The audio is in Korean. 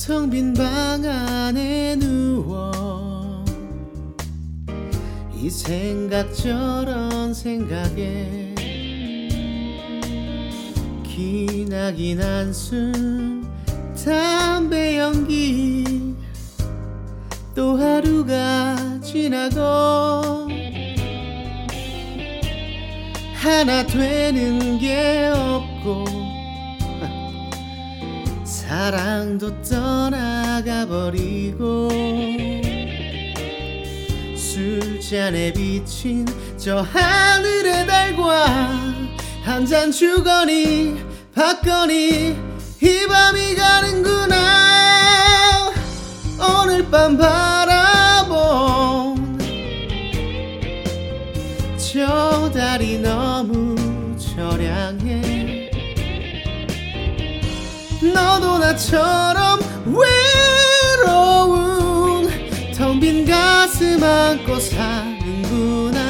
텅 빈 방 안에 누워 이 생각 저런 생각에 기나긴 한숨 담배 연기 또 하루가 지나고 하나 되는 게 없고 사랑도 떠나가 버리고 술잔에 비친 저 하늘의 달과 한 잔 주거니 받거니 이 밤이 가는구나. 오늘 밤 바라본 저 달이 너무 처량해. 너도 나처럼 외로운 텅 빈 가슴 안고 사는구나.